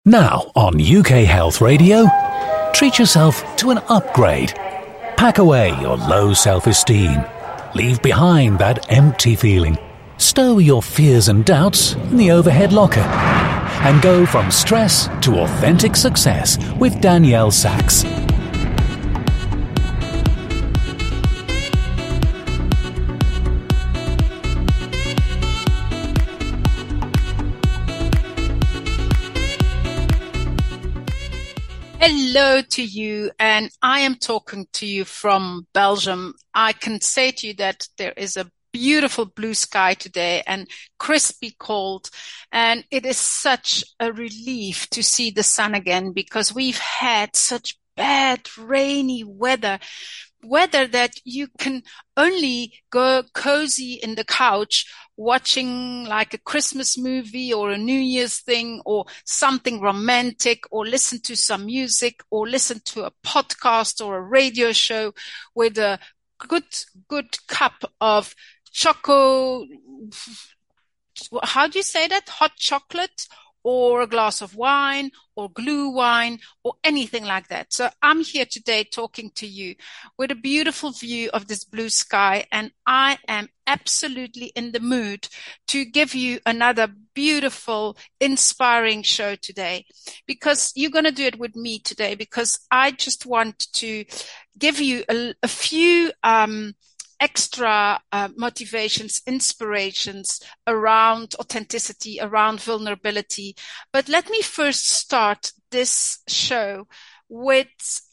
Now on UK Health Radio, treat yourself to an upgrade. Pack away your low self-esteem. Leave behind that empty feeling. Stow your fears and doubts in the overhead locker. And go from stress to authentic success with Danielle Sachs. Hello to you, and I am talking to you from Belgium. I can say to you that there is a beautiful blue sky today and crispy cold, and it is such a relief to see the sun again because we've had such bad rainy weather that you can only go cozy in the couch watching like a Christmas movie or a New Year's thing or something romantic, or listen to some music, or listen to a podcast or a radio show with a good cup of how do you say that? Hot chocolate, or a glass of wine, or glue wine, or anything like that. So I'm here today talking to you with a beautiful view of this blue sky, and I am absolutely in the mood to give you another beautiful, inspiring show today, because you're going to do it with me today, because I just want to give you a few extra motivations, inspirations around authenticity, around vulnerability. But let me first start this show with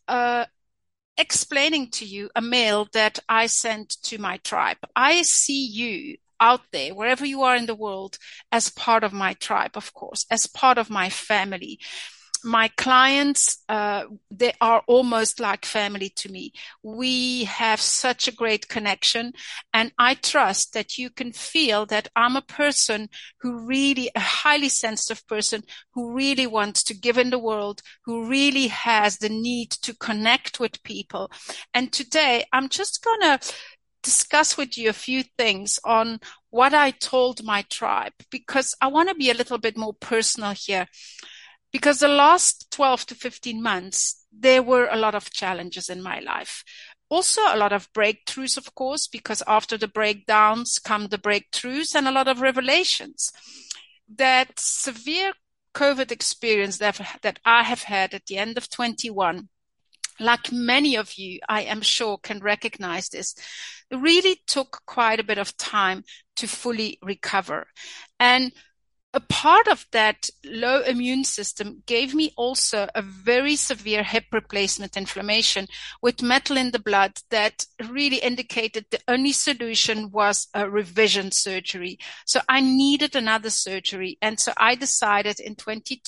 explaining to you a mail that I sent to my tribe. I see you out there, wherever you are in the world, as part of my tribe, of course, as part of my family. My clients, they are almost like family to me. We have such a great connection, and I trust that you can feel that I'm a person a highly sensitive person who really wants to give in the world, who really has the need to connect with people. And today I'm just gonna discuss with you a few things on what I told my tribe, because I want to be a little bit more personal here. Because the last 12 to 15 months, there were a lot of challenges in my life. Also a lot of breakthroughs, of course, because after the breakdowns come the breakthroughs, and a lot of revelations. That severe COVID experience that I have had at the end of 21, like many of you, I am sure, can recognize this, it really took quite a bit of time to fully recover. And a part of that low immune system gave me also a very severe hip replacement inflammation with metal in the blood that really indicated the only solution was a revision surgery. So I needed another surgery. And so I decided in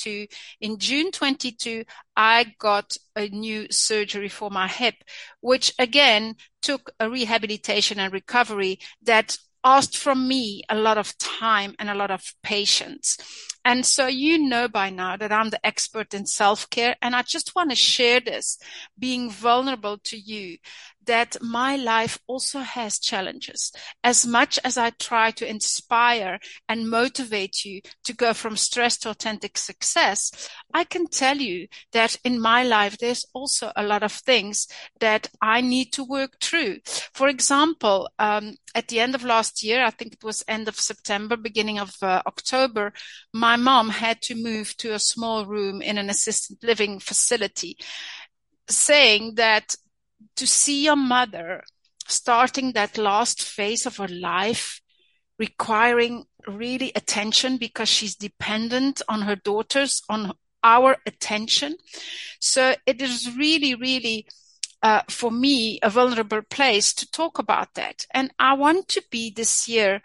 June 22, I got a new surgery for my hip, which again took a rehabilitation and recovery that asked from me a lot of time and a lot of patience. And so you know by now that I'm the expert in self-care, and I just want to share this, being vulnerable to you, that my life also has challenges. As much as I try to inspire and motivate you to go from stress to authentic success, I can tell you that in my life, there's also a lot of things that I need to work through. For example, at the end of last year, I think it was end of September, beginning of October, my mom had to move to a small room in an assisted living facility, saying that to see your mother starting that last phase of her life, requiring really attention because she's dependent on her daughters, on our attention. So it is really, really for me, a vulnerable place to talk about that. And I want to be this year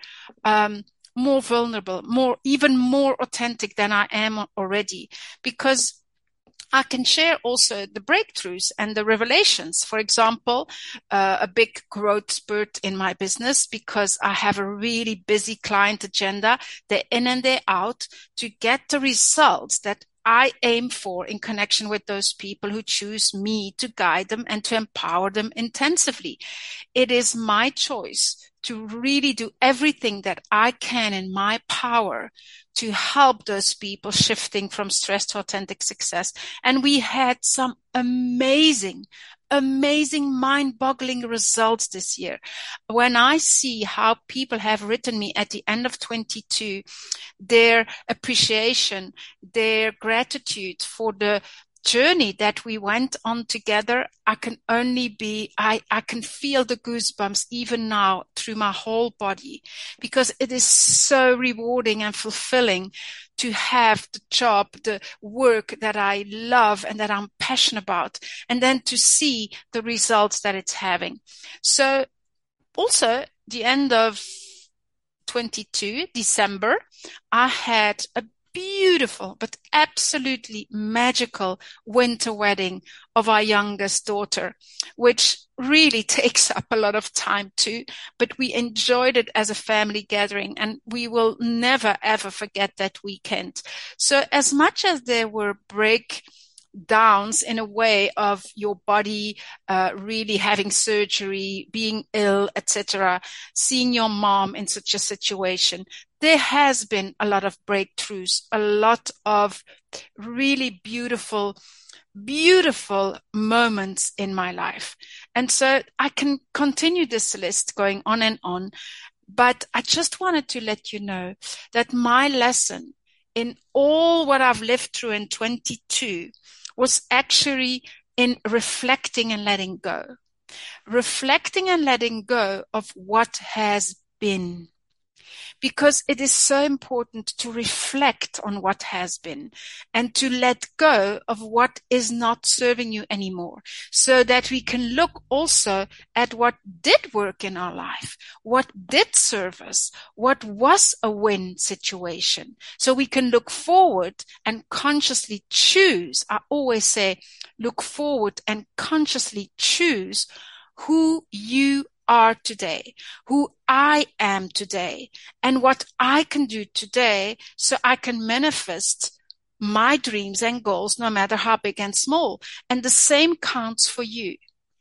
more vulnerable, even more authentic than I am already, because I can share also the breakthroughs and the revelations. For example, a big growth spurt in my business, because I have a really busy client agenda, day in and day out, to get the results that I aim for in connection with those people who choose me to guide them and to empower them intensively. It is my choice to really do everything that I can in my power to help those people shifting from stress to authentic success. And we had some amazing, mind-boggling results this year. When I see how people have written me at the end of 22, their appreciation, their gratitude for the journey that we went on together, I can feel the goosebumps even now through my whole body, because it is so rewarding and fulfilling to have the job, the work that I love and that I'm passionate about, and then to see the results that it's having. So also the end of 22, December, I had a beautiful but absolutely magical winter wedding of our youngest daughter, which really takes up a lot of time too, but we enjoyed it as a family gathering, and we will never ever forget that weekend. So as much as there were breakdowns in a way of your body really having surgery, being ill, etc., seeing your mom in such a situation, there has been a lot of breakthroughs, a lot of really beautiful moments in my life. And so I can continue this list going on and on, but I just wanted to let you know that my lesson in all what I've lived through in 22 was actually in reflecting and letting go. Reflecting and letting go of what has been. Because it is so important to reflect on what has been and to let go of what is not serving you anymore, so that we can look also at what did work in our life, what did serve us, what was a win situation. So we can look forward and consciously choose. I always say, look forward and consciously choose who you are today, who I am today, and what I can do today so I can manifest my dreams and goals, no matter how big and small. And the same counts for you.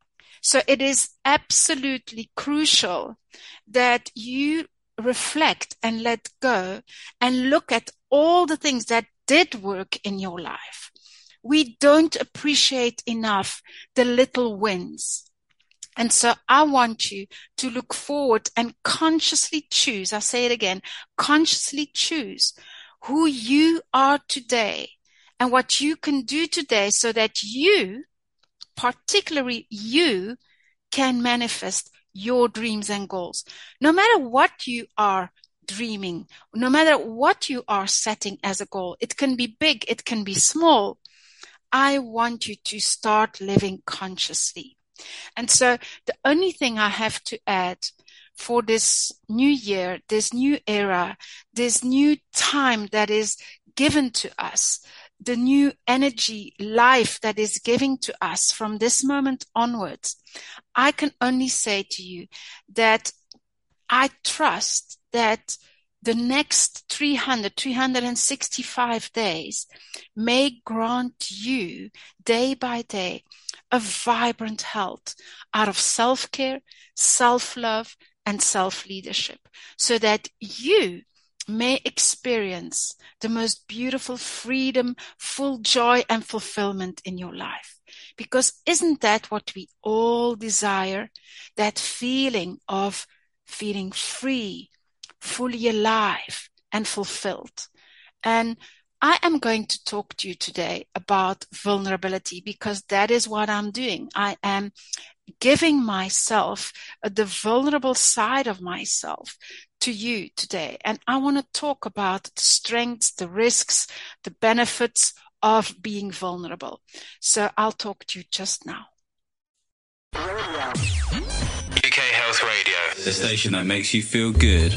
So it is absolutely crucial that you reflect and let go and look at all the things that did work in your life. We don't appreciate enough the little wins. And so I want you to look forward and consciously choose, I say it again, consciously choose who you are today and what you can do today so that you, particularly you, can manifest your dreams and goals. No matter what you are dreaming, no matter what you are setting as a goal, it can be big, it can be small. I want you to start living consciously. And so the only thing I have to add for this new year, this new era, this new time that is given to us, the new energy, life that is given to us from this moment onwards, I can only say to you that I trust that the next 365 days may grant you day by day a vibrant health out of self-care, self-love, and self-leadership, so that you may experience the most beautiful freedom, full joy, and fulfillment in your life. Because isn't that what we all desire? That feeling of feeling free, fully alive, and fulfilled. And I am going to talk to you today about vulnerability, because that is what I'm doing. I am giving myself the vulnerable side of myself to you today. And I want to talk about the strengths, the risks, the benefits of being vulnerable. So I'll talk to you just now. UK Health Radio, the station that makes you feel good.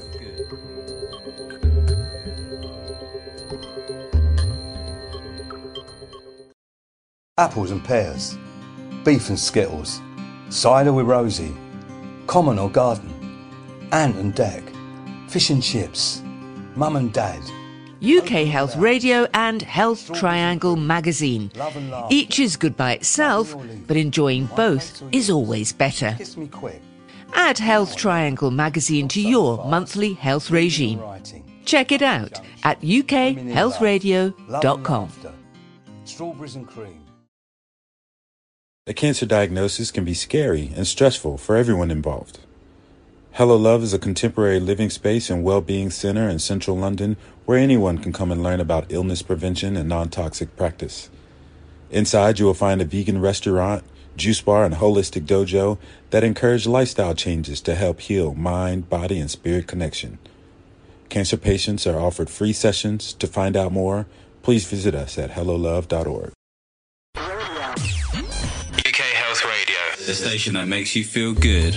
Apples and pears, beef and skittles, cider with Rosie, common or garden, ant and deck, fish and chips, mum and dad, UK Health Radio and Health Triangle magazine. Each is good by itself, but enjoying both is always better. Add Health Triangle magazine to your monthly health regime. Check it out at ukhealthradio.com. Strawberries and cream. A cancer diagnosis can be scary and stressful for everyone involved. Hello Love is a contemporary living space and well-being center in central London where anyone can come and learn about illness prevention and non-toxic practice. Inside, you will find a vegan restaurant, juice bar, and holistic dojo that encourage lifestyle changes to help heal mind, body, and spirit connection. Cancer patients are offered free sessions. To find out more, please visit us at hellolove.org. UK Health Radio, the station that makes you feel good.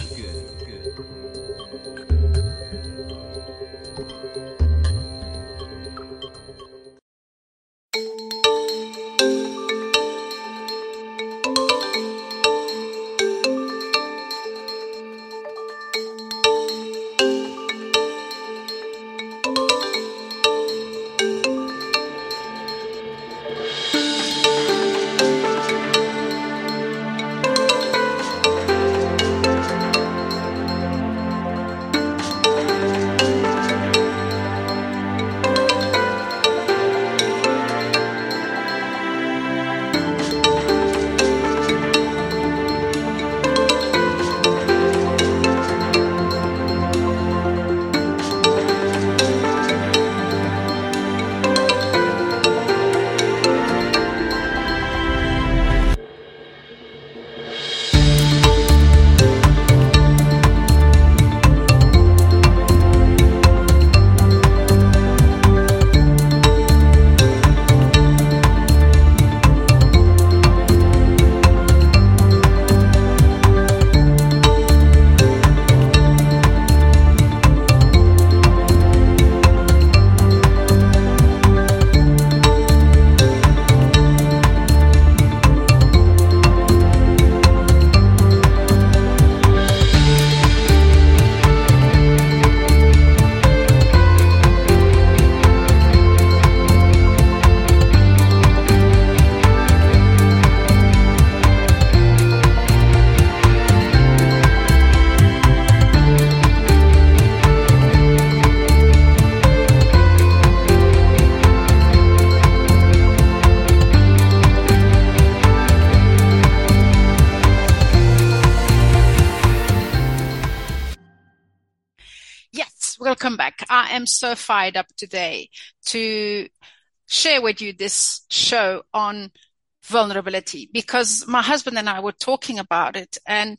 Welcome back. I am so fired up today to share with you this show on vulnerability because my husband and I were talking about it and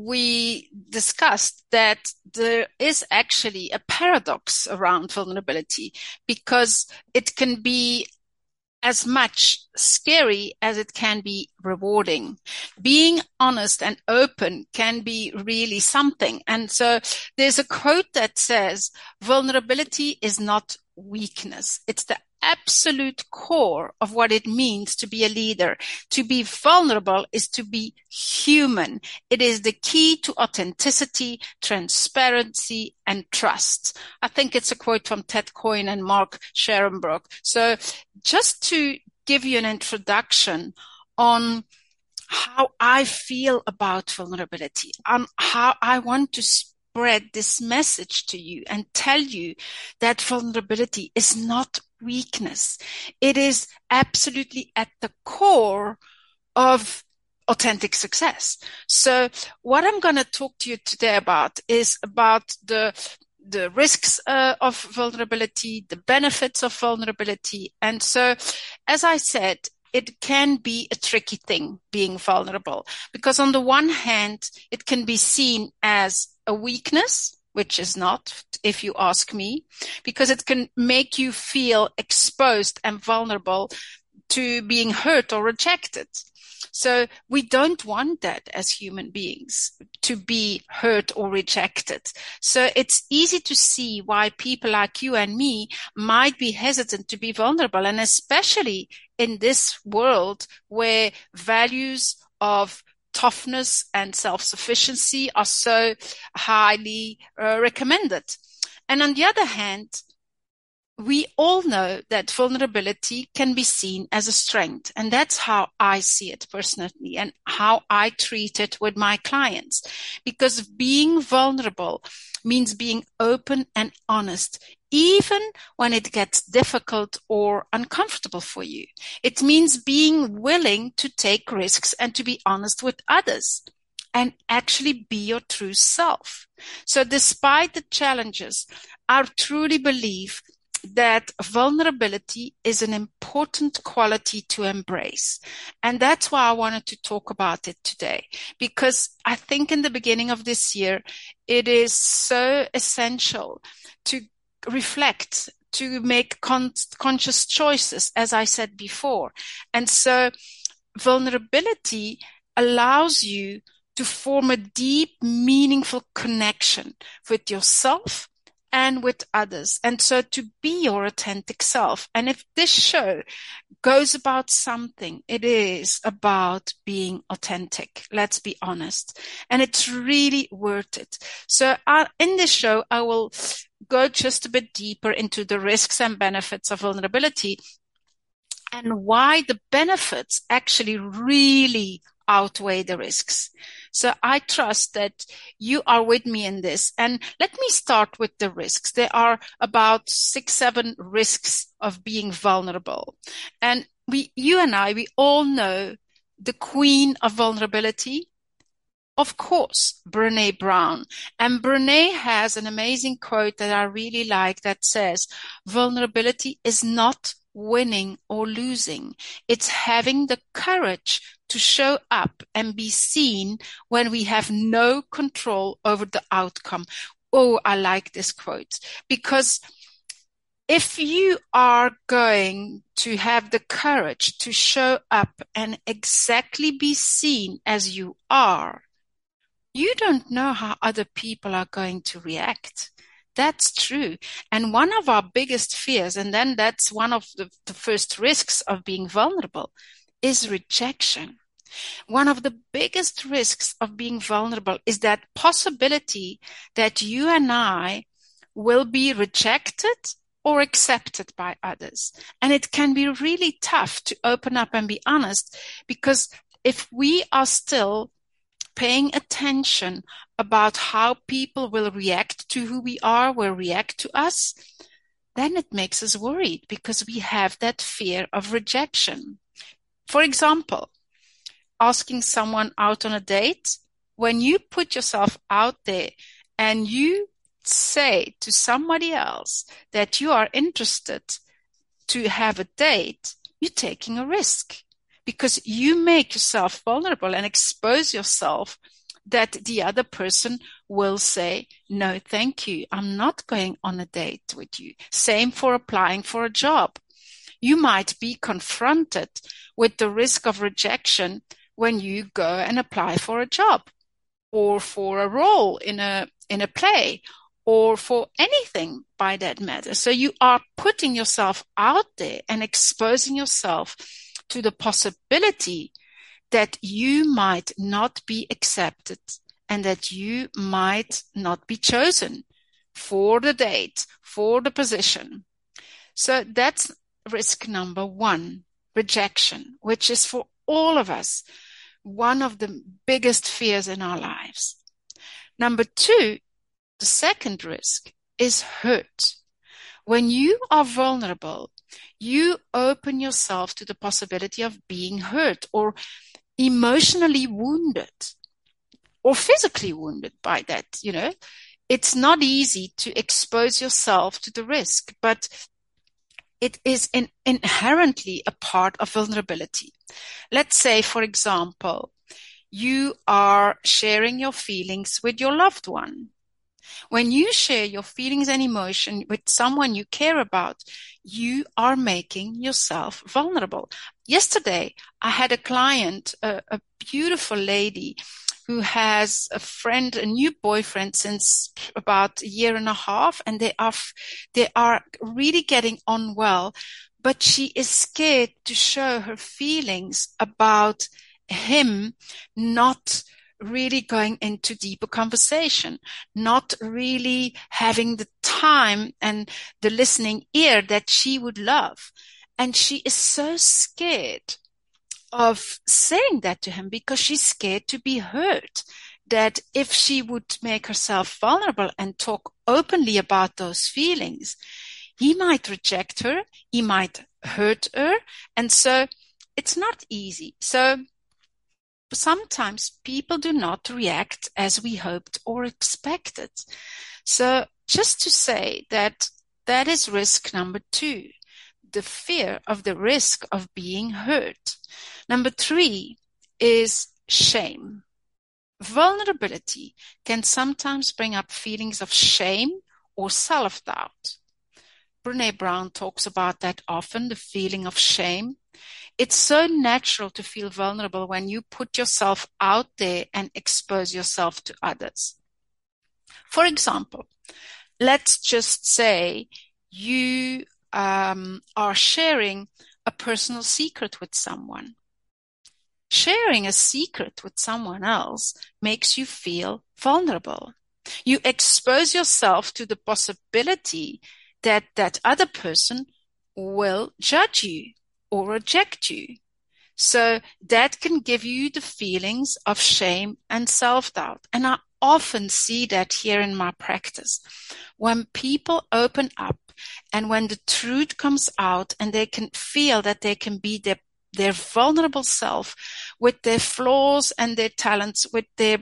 we discussed that there is actually a paradox around vulnerability because it can be as much scary as it can be rewarding. Being honest and open can be really something. And so there's a quote that says, vulnerability is not weakness. It's the absolute core of what it means to be a leader. To be vulnerable is to be human. It is the key to authenticity, transparency, and trust. I think it's a quote from Ted Coyne and Mark Scherenbrook. So just to give you an introduction on how I feel about vulnerability, on how I want to spread this message to you and tell you that vulnerability is not weakness. It is absolutely at the core of authentic success. So what I'm going to talk to you today about is about the risks of vulnerability, the benefits of vulnerability. And so, as I said, it can be a tricky thing being vulnerable because on the one hand, it can be seen as a weakness, which is not, if you ask me, because it can make you feel exposed and vulnerable to being hurt or rejected. So we don't want that as human beings, to be hurt or rejected. So it's easy to see why people like you and me might be hesitant to be vulnerable, and especially in this world where values of toughness and self-sufficiency are so highly recommended. And on the other hand, we all know that vulnerability can be seen as a strength. And that's how I see it personally and how I treat it with my clients. Because being vulnerable means being open and honest, even when it gets difficult or uncomfortable for you. It means being willing to take risks and to be honest with others and actually be your true self. So despite the challenges, I truly believe that vulnerability is an important quality to embrace. And that's why I wanted to talk about it today, because I think in the beginning of this year, it is so essential to reflect, to make conscious choices, as I said before. And so vulnerability allows you to form a deep, meaningful connection with yourself and with others. And so to be your authentic self. And if this show goes about something, it is about being authentic. Let's be honest. And it's really worth it. So in this show, I will go just a bit deeper into the risks and benefits of vulnerability and why the benefits actually really outweigh the risks. So I trust that you are with me in this. And let me start with the risks. There are about 6-7 risks of being vulnerable. And you and I, we all know the queen of vulnerability. Of course, Brené Brown. And Brené has an amazing quote that I really like that says, vulnerability is not winning or losing. It's having the courage to show up and be seen when we have no control over the outcome. Oh, I like this quote, because if you are going to have the courage to show up and exactly be seen as you are, you don't know how other people are going to react. That's true. And one of our biggest fears, and then that's one of the first risks of being vulnerable, is rejection. One of the biggest risks of being vulnerable is that possibility that you and I will be rejected or accepted by others. And it can be really tough to open up and be honest, because if we are still paying attention about how people will react to who we are, will react to us, then it makes us worried because we have that fear of rejection. For example, asking someone out on a date, when you put yourself out there and you say to somebody else that you are interested to have a date, you're taking a risk because you make yourself vulnerable and expose yourself that the other person will say, no, thank you. I'm not going on a date with you. Same for applying for a job. You might be confronted with the risk of rejection when you go and apply for a job or for a role in a play or for anything by that matter. So you are putting yourself out there and exposing yourself to the possibility that you might not be accepted and that you might not be chosen for the date, for the position. So that's risk number 1, rejection, which is for all of us one of the biggest fears in our lives. Number 2, the second risk is hurt. When you are vulnerable, you open yourself to the possibility of being hurt or emotionally wounded or physically wounded by that. You know, it's not easy to expose yourself to the risk, but it is inherently a part of vulnerability. Let's say, for example, you are sharing your feelings with your loved one. When you share your feelings and emotion with someone you care about, you are making yourself vulnerable. Yesterday, I had a client, a beautiful lady who has a new boyfriend since about 1.5 years, and they are really getting on well, but she is scared to show her feelings about him not really going into deeper conversation, not really having the time and the listening ear that she would love. And she is so scared of saying that to him because she's scared to be hurt. That if she would make herself vulnerable and talk openly about those feelings, he might reject her, he might hurt her. And so it's not easy. So sometimes people do not react as we hoped or expected. So just to say that that is risk number 2, the fear of the risk of being hurt. Number 3 is shame. Vulnerability can sometimes bring up feelings of shame or self-doubt. Brené Brown talks about that often, the feeling of shame. It's so natural to feel vulnerable when you put yourself out there and expose yourself to others. For example, let's just say you are sharing a personal secret with someone. Sharing a secret with someone else makes you feel vulnerable. You expose yourself to the possibility that that other person will judge you or reject you. So that can give you the feelings of shame and self-doubt. And I often see that here in my practice. When people open up and when the truth comes out and they can feel that they can be their vulnerable self with their flaws and their talents, with their,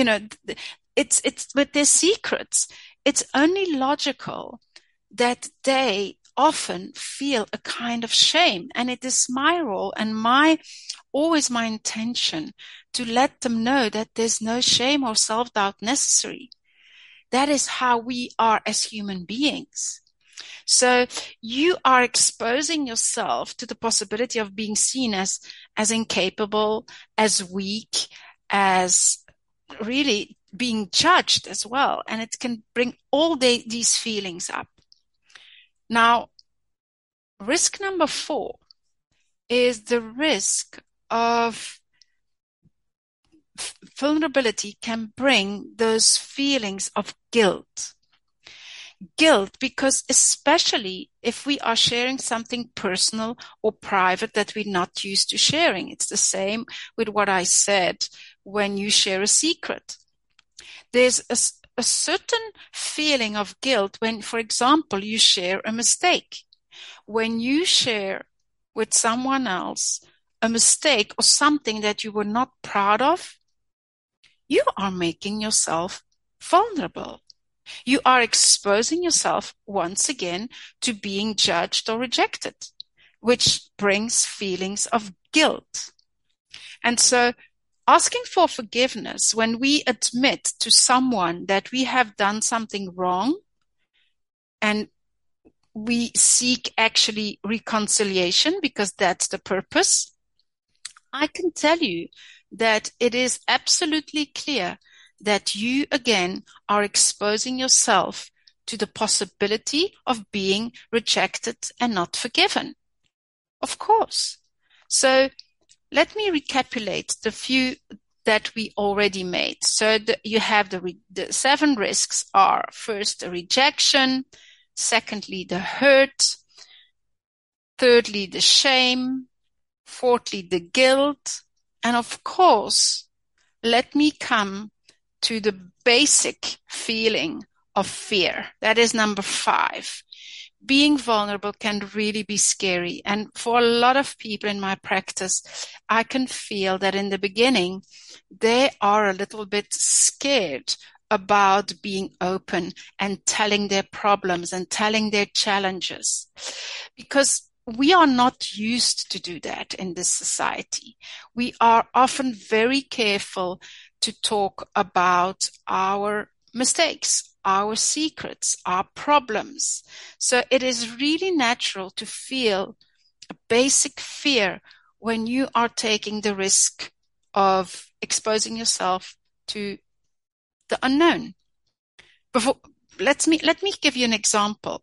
it's with their secrets, it's only logical that they often feel a kind of shame. And it is my role and always my intention to let them know that there's no shame or self-doubt necessary. That is how we are as human beings. So you are exposing yourself to the possibility of being seen as incapable, as weak, as really being judged as well. And it can bring all these feelings up. Now, risk number 4 is the risk of vulnerability can bring those feelings of guilt. Guilt, because especially if we are sharing something personal or private that we're not used to sharing. It's the same with what I said when you share a secret. There's a certain feeling of guilt when, for example, you share a mistake. When you share with someone else a mistake or something that you were not proud of, you are making yourself vulnerable. You are exposing yourself once again to being judged or rejected, which brings feelings of guilt. And so asking for forgiveness when we admit to someone that we have done something wrong and we seek actually reconciliation because that's the purpose, I can tell you that it is absolutely clear that you again are exposing yourself to the possibility of being rejected and not forgiven. Of course. So let me recapitulate the few that we already made. So you have the 7 risks are: first, the rejection; secondly, the hurt; thirdly, the shame; fourthly, the guilt; and of course, let me come to the basic feeling of fear. That is number 5. Being vulnerable can really be scary. And for a lot of people in my practice, I can feel that in the beginning, they are a little bit scared about being open and telling their problems and telling their challenges, because we are not used to do that in this society. We are often very careful to talk about our mistakes, our secrets, our problems. So it is really natural to feel a basic fear when you are taking the risk of exposing yourself to the unknown. Let me give you an example.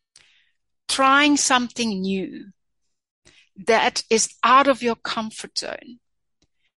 Trying something new that is out of your comfort zone.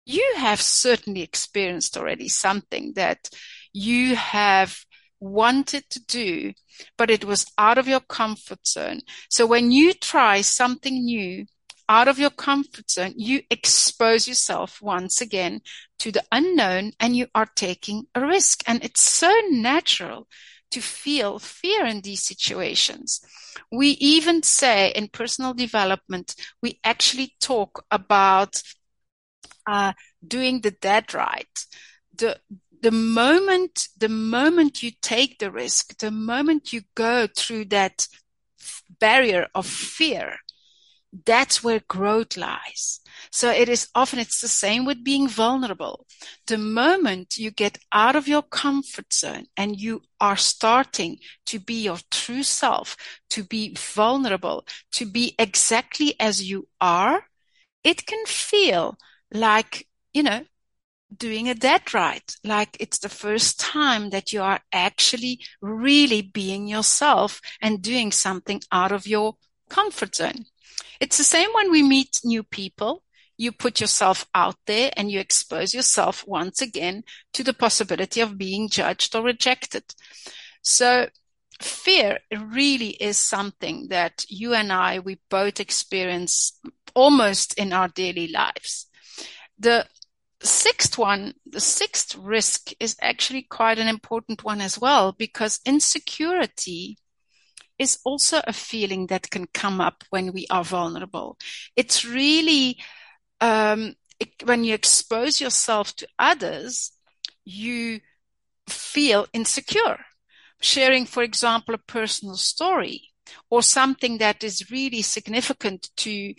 you have certainly experienced already something that you have wanted to do, but it was out of your comfort zone. So when you try something new out of your comfort zone, you expose yourself once again to the unknown, and you are taking a risk. And it's so natural to feel fear in these situations. We even say in personal development, we actually talk about doing the dead right. The moment you take the risk, the moment you go through that barrier of fear, that's where growth lies. So it's the same with being vulnerable. The moment you get out of your comfort zone and you are starting to be your true self, to be vulnerable, to be exactly as you are, it can feel like, doing a dead right, like it's the first time that you are actually really being yourself and doing something out of your comfort zone. It's the same when we meet new people. You put yourself out there and you expose yourself once again to the possibility of being judged or rejected. So fear really is something that you and I, we both experience almost in our daily lives. The sixth risk is actually quite an important one as well, because insecurity is also a feeling that can come up when we are vulnerable. It's really, when you expose yourself to others, you feel insecure. Sharing, for example, a personal story or something that is really significant to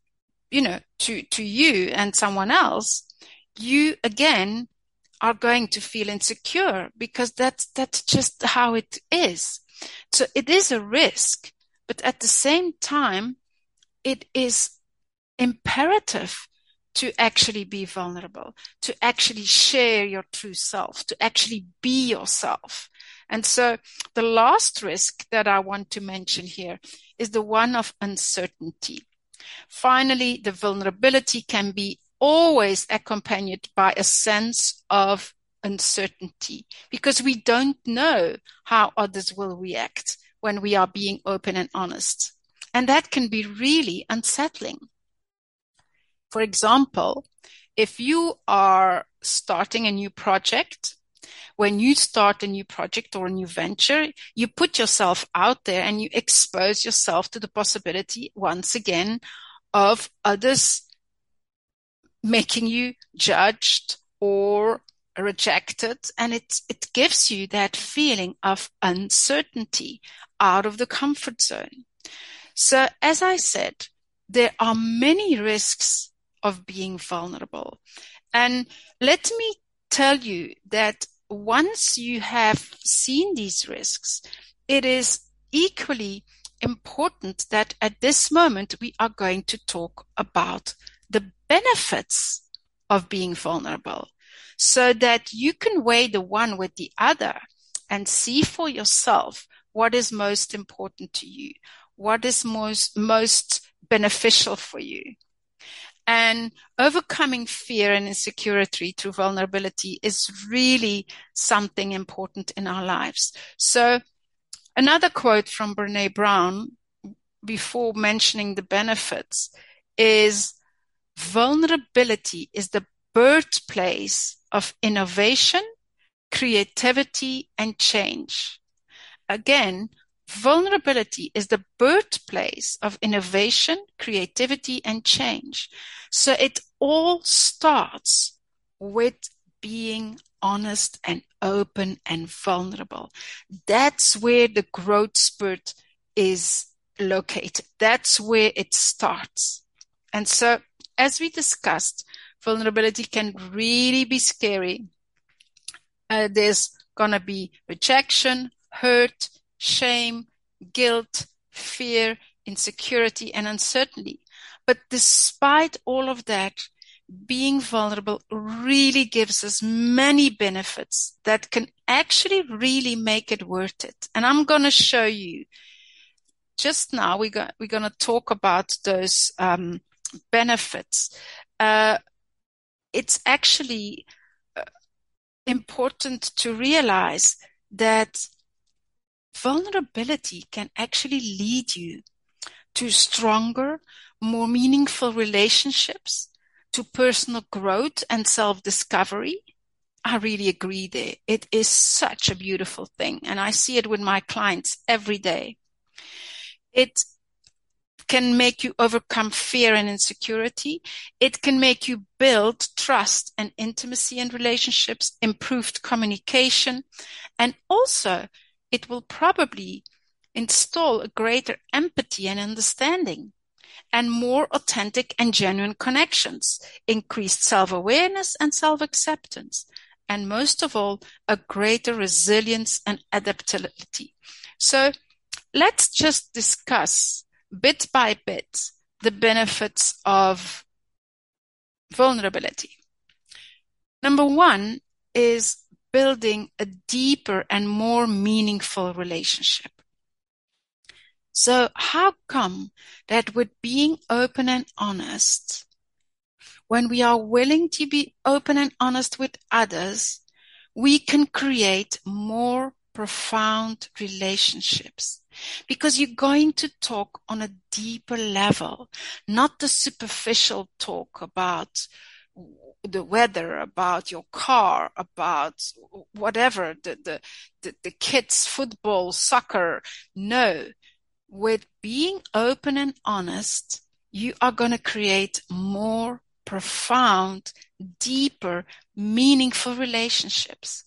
you and someone else, you again are going to feel insecure, because that's just how it is. So it is a risk, but at the same time, it is imperative to actually be vulnerable, to actually share your true self, to actually be yourself. And so the last risk that I want to mention here is the one of uncertainty. Finally, the vulnerability can be always accompanied by a sense of uncertainty, because we don't know how others will react when we are being open and honest. And that can be really unsettling. For example, if you are starting a new project, when you start a new project or a new venture, you put yourself out there and you expose yourself to the possibility, once again, of others making you judged or rejected. And it gives you that feeling of uncertainty out of the comfort zone. So as I said, there are many risks of being vulnerable. And let me tell you that once you have seen these risks, it is equally important that at this moment we are going to talk about the benefits of being vulnerable, so that you can weigh the one with the other and see for yourself what is most important to you, what is most beneficial for you. And overcoming fear and insecurity through vulnerability is really something important in our lives. So another quote from Brené Brown, before mentioning the benefits, is vulnerability is the birthplace of innovation, creativity, and change. Again, vulnerability is the birthplace of innovation, creativity, and change. So it all starts with being honest and open and vulnerable. That's where the growth spurt is located. That's where it starts. And so, as we discussed, vulnerability can really be scary. There's going to be rejection, hurt, shame, guilt, fear, insecurity, and uncertainty. But despite all of that, being vulnerable really gives us many benefits that can actually really make it worth it. And I'm going to show you just now. We're going to talk about those benefits. it's actually important to realize that vulnerability can actually lead you to stronger, more meaningful relationships, to personal growth and self-discovery. I really agree there. It is such a beautiful thing, and I see it with my clients every day. It can make you overcome fear and insecurity. It can make you build trust and intimacy in relationships, improved communication, and also it will probably install a greater empathy and understanding, and more authentic and genuine connections, increased self-awareness and self-acceptance, and most of all, a greater resilience and adaptability. So let's just discuss bit by bit the benefits of vulnerability. Number one is building a deeper and more meaningful relationship. So how come that with being open and honest, when we are willing to be open and honest with others, we can create more profound relationships? Because you're going to talk on a deeper level, not the superficial talk about the weather, about your car, about whatever, the kids' football, soccer. No. With being open and honest, you are going to create more profound, deeper, meaningful relationships.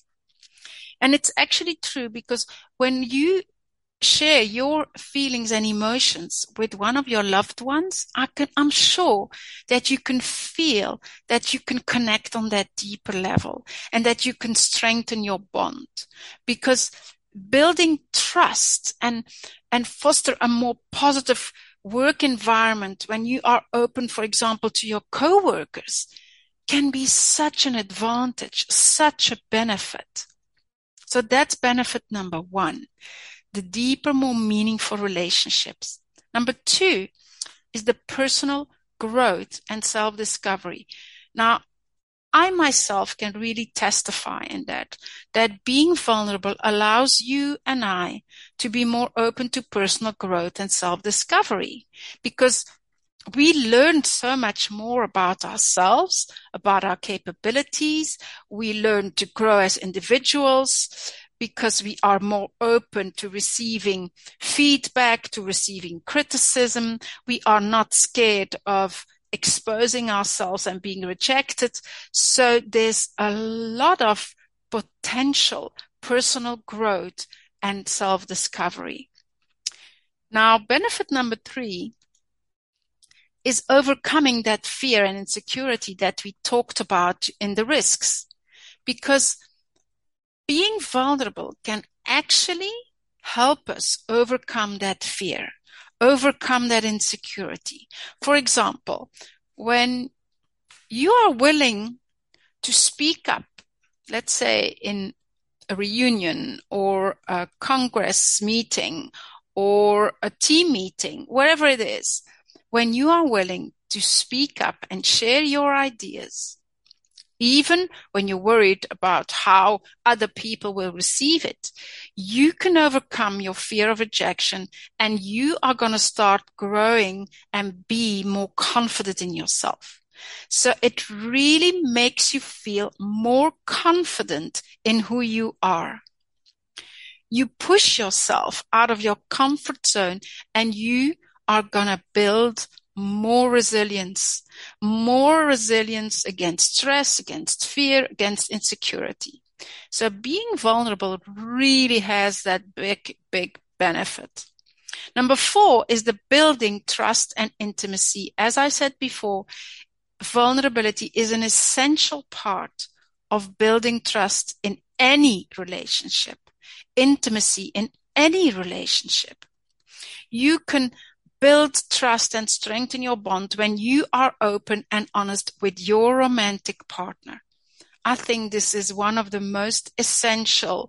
And it's actually true, because when you share your feelings and emotions with one of your loved ones, I'm sure that you can feel that you can connect on that deeper level, and that you can strengthen your bond. Because building trust and foster a more positive work environment when you are open, for example, to your co-workers, can be such an advantage, such a benefit. So that's benefit number one, the deeper, more meaningful relationships. Number two is the personal growth and self-discovery. Now, I myself can really testify in that being vulnerable allows you and I to be more open to personal growth and self-discovery, because we learn so much more about ourselves, about our capabilities. We learn to grow as individuals because we are more open to receiving feedback, to receiving criticism. We are not scared of exposing ourselves and being rejected. So there's a lot of potential personal growth and self-discovery. Now, benefit number three is overcoming that fear and insecurity that we talked about in the risks, because being vulnerable can actually help us overcome that fear, overcome that insecurity. For example, when you are willing to speak up, let's say in a reunion or a Congress meeting or a team meeting, wherever it is, when you are willing to speak up and share your ideas, even when you're worried about how other people will receive it, you can overcome your fear of rejection, and you are going to start growing and be more confident in yourself. So it really makes you feel more confident in who you are. You push yourself out of your comfort zone, and you are going to build more resilience against stress, against fear, against insecurity. So being vulnerable really has that big, big benefit. Number 4 is the building trust and intimacy. As I said before, vulnerability is an essential part of building trust in any relationship, intimacy in any relationship. You can build trust and strengthen your bond when you are open and honest with your romantic partner. I think this is one of the most essential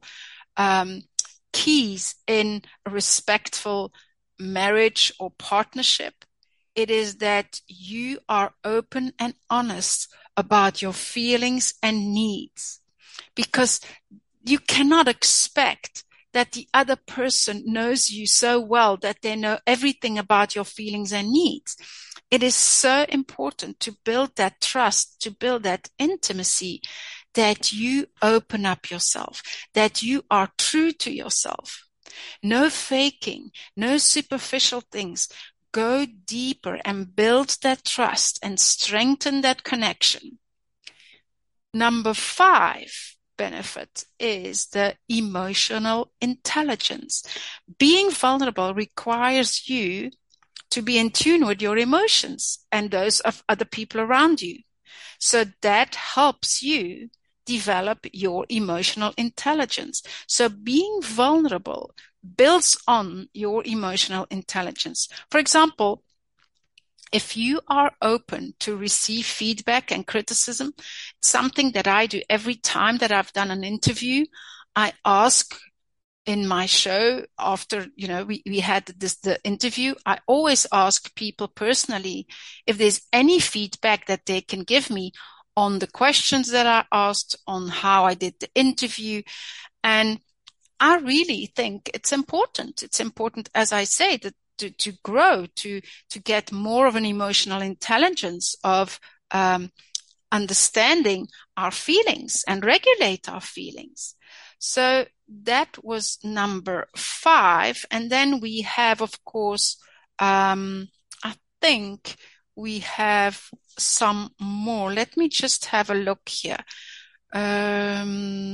keys in a respectful marriage or partnership. It is that you are open and honest about your feelings and needs, because you cannot expect that the other person knows you so well that they know everything about your feelings and needs. It is so important to build that trust, to build that intimacy, that you open up yourself, that you are true to yourself. No faking, no superficial things. Go deeper and build that trust and strengthen that connection. Number 5 benefit is the emotional intelligence. Being vulnerable requires you to be in tune with your emotions and those of other people around you. So that helps you develop your emotional intelligence. So being vulnerable builds on your emotional intelligence. For example, if you are open to receive feedback and criticism, it's something that I do every time that I've done an interview. I ask in my show after, we had the interview, I always ask people personally if there's any feedback that they can give me on the questions that I asked, on how I did the interview. And I really think it's important. It's important, as I say, that to grow, to get more of an emotional intelligence of understanding our feelings and regulate our feelings. So that was number 5. And then we have, of course, I think we have some more. Let me just have a look here. I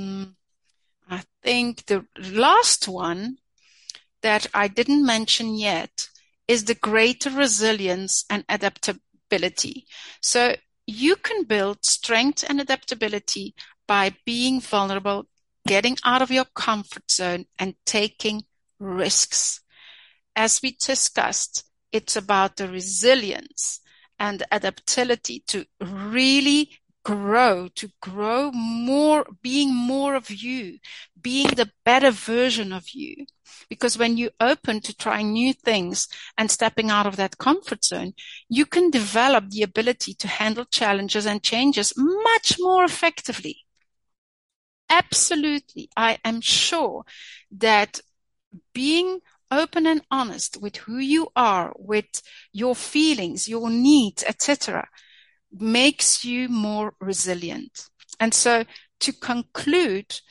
think the last one that I didn't mention yet is the greater resilience and adaptability. So you can build strength and adaptability by being vulnerable, getting out of your comfort zone, and taking risks. As we discussed, it's about the resilience and adaptability to really grow more, being more of you, being the better version of you. Because when you open to trying new things and stepping out of that comfort zone, you can develop the ability to handle challenges and changes much more effectively. Absolutely. I am sure that being open and honest with who you are, with your feelings, your needs, etc., makes you more resilient. And so to conclude,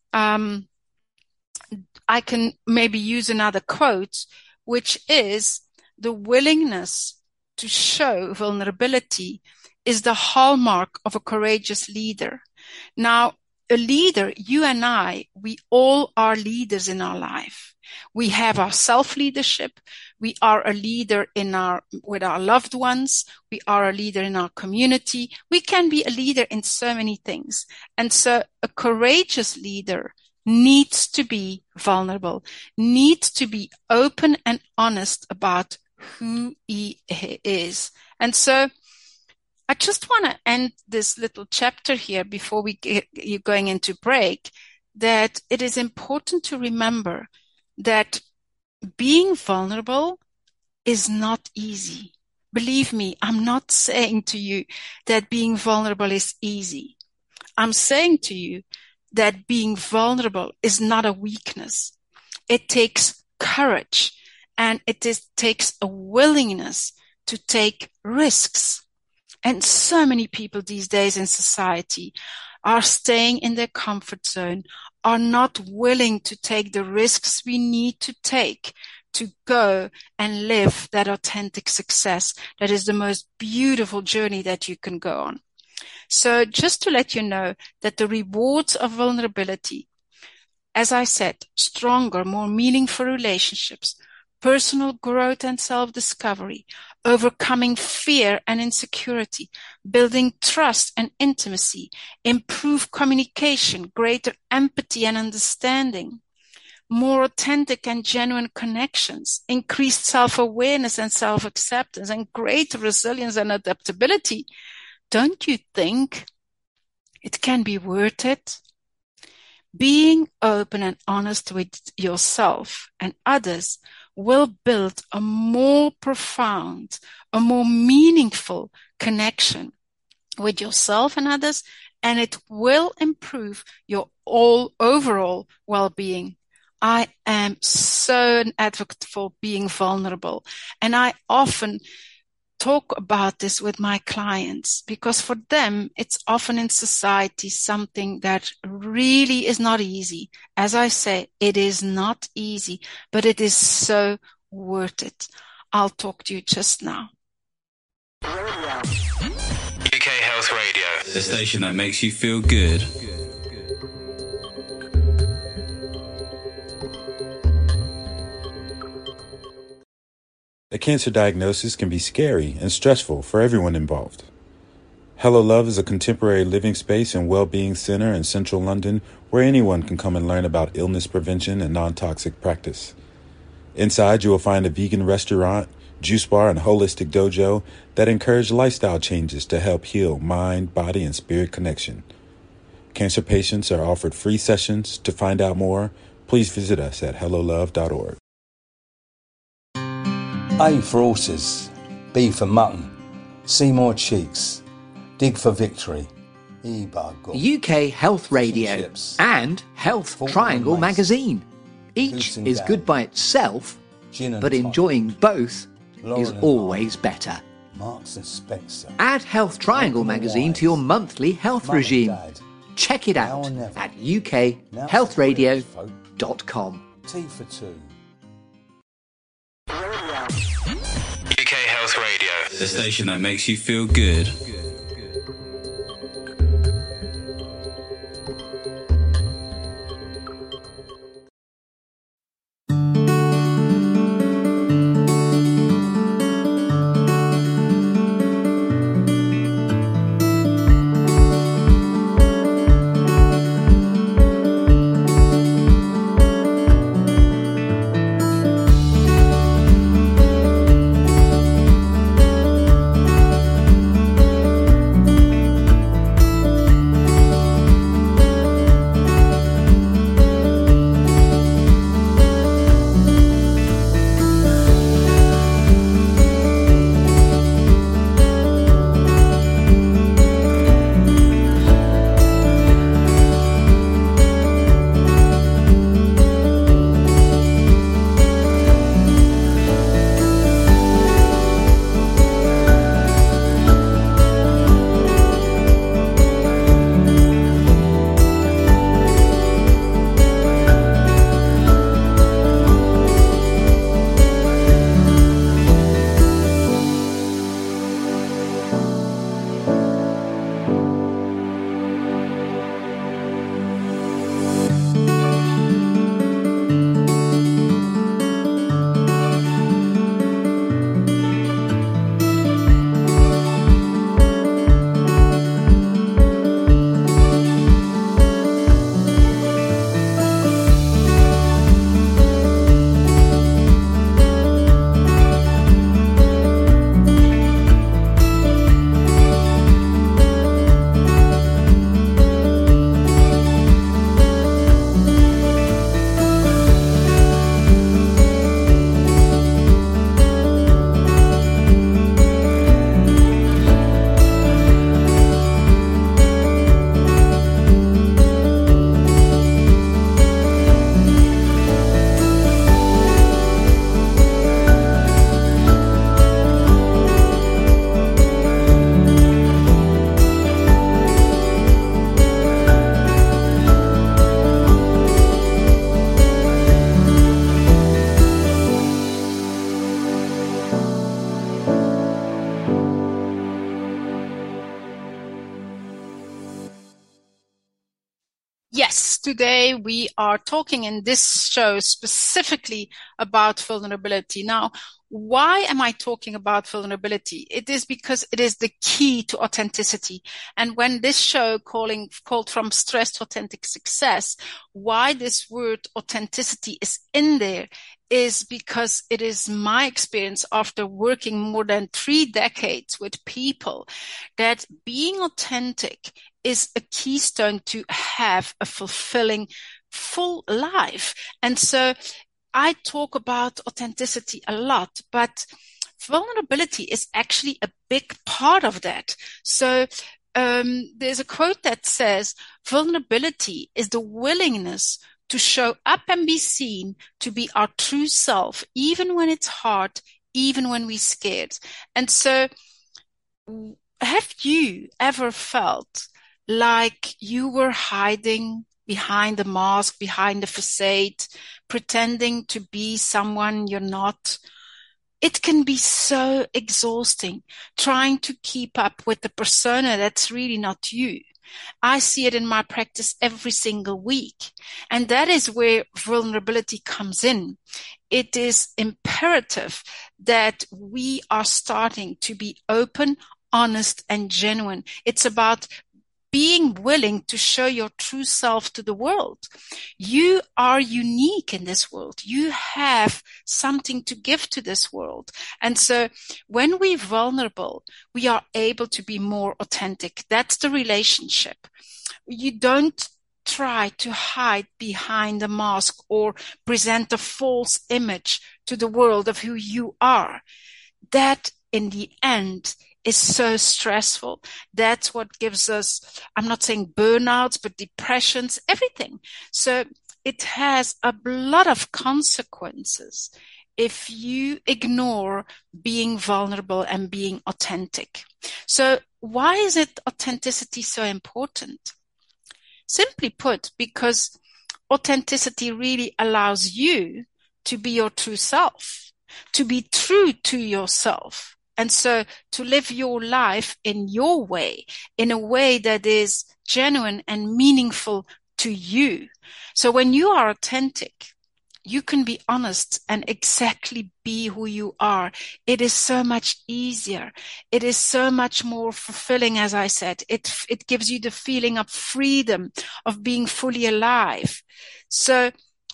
I can maybe use another quote, which is, the willingness to show vulnerability is the hallmark of a courageous leader. Now, a leader, you and I, we all are leaders in our life. We have our self-leadership. We are a leader with our loved ones. We are a leader in our community. We can be a leader in so many things. And so a courageous leader needs to be vulnerable, needs to be open and honest about who he is. And so I just want to end this little chapter here before we get you going into break, that it is important to remember that being vulnerable is not easy. Believe me, I'm not saying to you that being vulnerable is easy. I'm saying to you that being vulnerable is not a weakness. It takes courage, and it takes a willingness to take risks. And so many people these days in society are staying in their comfort zone, are not willing to take the risks we need to take to go and live that authentic success. That is the most beautiful journey that you can go on. So just to let you know that the rewards of vulnerability, as I said, stronger, more meaningful relationships, personal growth and self-discovery, overcoming fear and insecurity, building trust and intimacy, improved communication, greater empathy and understanding, more authentic and genuine connections, increased self-awareness and self-acceptance, and greater resilience and adaptability. Don't you think it can be worth it? Being open and honest with yourself and others will build a more profound, a more meaningful connection. with yourself and others, and it will improve your overall well-being. I am so an advocate for being vulnerable, and I often talk about this with my clients because for them, it's often in society something that really is not easy. As I say, it is not easy, but it is so worth it. I'll talk to you just now. UK Health Radio, the station that makes you feel good. A cancer diagnosis can be scary and stressful for everyone involved. Hello Love is a contemporary living space and well-being center in central London where anyone can come and learn about illness prevention and non-toxic practice. Inside, you will find a vegan restaurant, juice bar, and holistic dojo that encourage lifestyle changes to help heal mind, body, and spirit connection. Cancer patients are offered free sessions. To find out more, please visit us at hellolove.org. A for horses, B for mutton, C more cheeks, dig for victory, E bug. UK Health Radio and Health Triangle magazine. Each is good by itself, but enjoying both is always better. Marks and Spencer. Add Health Triangle magazine to your monthly health regime. Check it out at ukhealthradio.com. T for two. UK Health Radio, the station that makes you feel good. Yes, today we are talking in this show specifically about vulnerability. Now, why am I talking about vulnerability? It is because it is the key to authenticity. And when this show called From Stress to Authentic Success, why this word authenticity is in there is because it is my experience after working more than 3 decades with people that being authentic is a keystone to have a fulfilling, full life. And so I talk about authenticity a lot, but vulnerability is actually a big part of that. So there's a quote that says, vulnerability is the willingness to show up and be seen, to be our true self, even when it's hard, even when we're scared. And so have you ever felt like you were hiding behind the mask, behind the facade, pretending to be someone you're not? It can be so exhausting trying to keep up with the persona that's really not you. I see it in my practice every single week. And that is where vulnerability comes in. It is imperative that we are starting to be open, honest, and genuine. It's about being willing to show your true self to the world. You are unique in this world. You have something to give to this world. And so when we're vulnerable, we are able to be more authentic. That's the relationship. You don't try to hide behind a mask or present a false image to the world of who you are. That in the end is so stressful. That's what gives us, I'm not saying burnouts, but depressions, everything. So it has a lot of consequences if you ignore being vulnerable and being authentic. So why is authenticity so important? Simply put, because authenticity really allows you to be your true self, to be true to yourself. And so to live your life in your way, in a way that is genuine and meaningful to you. So when you are authentic, you can be honest and exactly be who you are. It is so much easier. It is so much more fulfilling, as I said. It gives you the feeling of freedom, of being fully alive. So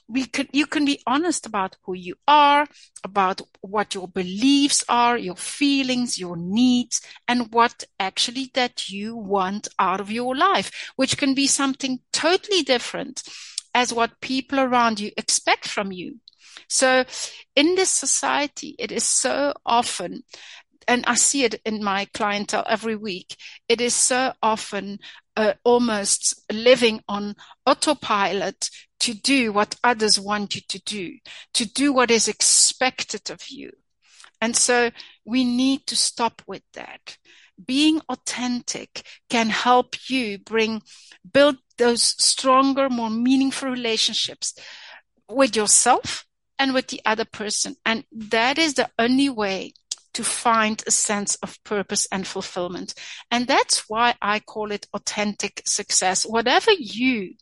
you can be honest about who you are, about what your beliefs are, your feelings, your needs, and what actually that you want out of your life, which can be something totally different as what people around you expect from you. So in this society, it is so often, and I see it in my clientele every week, it is so often almost living on autopilot to do what others want you to do what is expected of you. And so we need to stop with that. Being authentic can help you build those stronger, more meaningful relationships with yourself and with the other person. And that is the only way to find a sense of purpose and fulfillment. And that's why I call it authentic success. Whatever you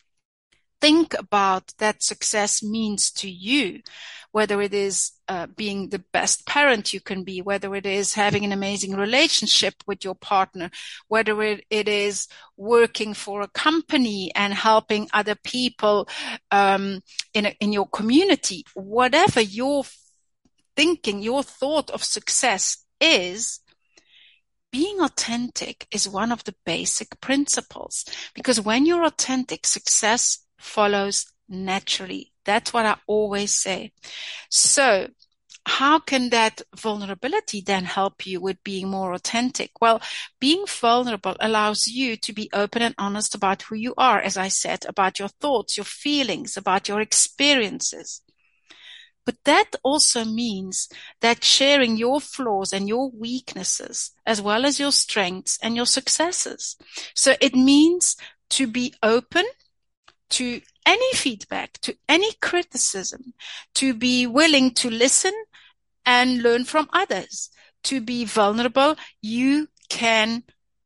think about that success means to you, whether it is being the best parent you can be, whether it is having an amazing relationship with your partner, whether it is working for a company and helping other people in your community, whatever your thinking, your thought of success is, being authentic is one of the basic principles. Because when you're authentic, success follows naturally. That's what I always say. So how can that vulnerability then help you with being more authentic? Well, being vulnerable allows you to be open and honest about who you are, as I said, about your thoughts, your feelings, about your experiences. But that also means that sharing your flaws and your weaknesses, as well as your strengths and your successes. So it means to be open to any feedback, to any criticism, to be willing to listen and learn from others, to be vulnerable. You can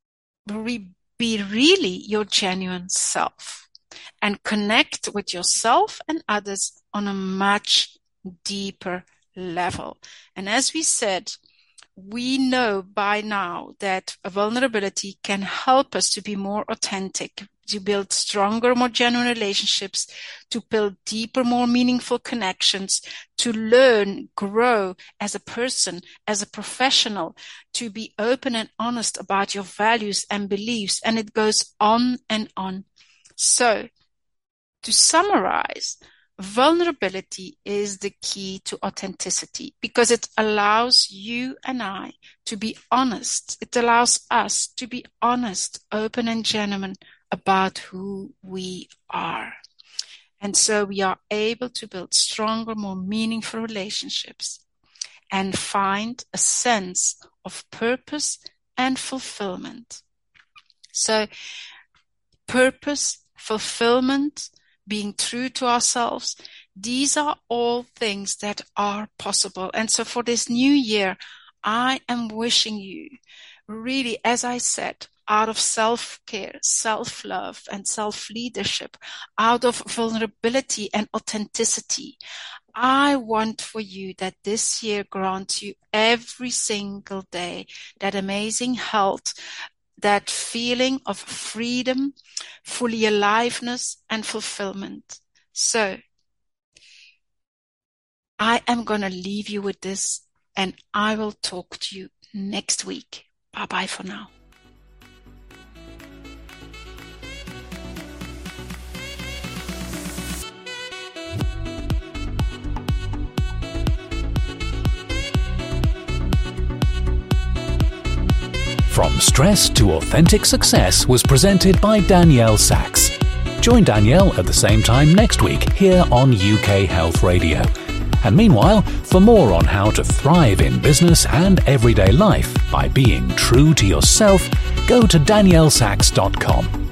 be really your genuine self and connect with yourself and others on a much deeper level. And as we said, we know by now that vulnerability can help us to be more authentic, to build stronger, more genuine relationships, to build deeper, more meaningful connections, to learn, grow as a person, as a professional, to be open and honest about your values and beliefs. And it goes on and on. So, to summarize, vulnerability is the key to authenticity because it allows you and I to be honest. It allows us to be honest, open and genuine about who we are. And so we are able to build stronger, more meaningful relationships and find a sense of purpose and fulfillment. So purpose, fulfillment, being true to ourselves, these are all things that are possible. And so for this new year, I am wishing you really, as I said, out of self-care, self-love, and self-leadership, out of vulnerability and authenticity, I want for you that this year grants you every single day that amazing health, that feeling of freedom, fully aliveness, and fulfillment. So, I am going to leave you with this, and I will talk to you next week. Bye-bye for now. From Stress to Authentic Success was presented by Danielle Sachs. Join Danielle at the same time next week here on UK Health Radio. And meanwhile, for more on how to thrive in business and everyday life by being true to yourself, go to daniellesachs.com.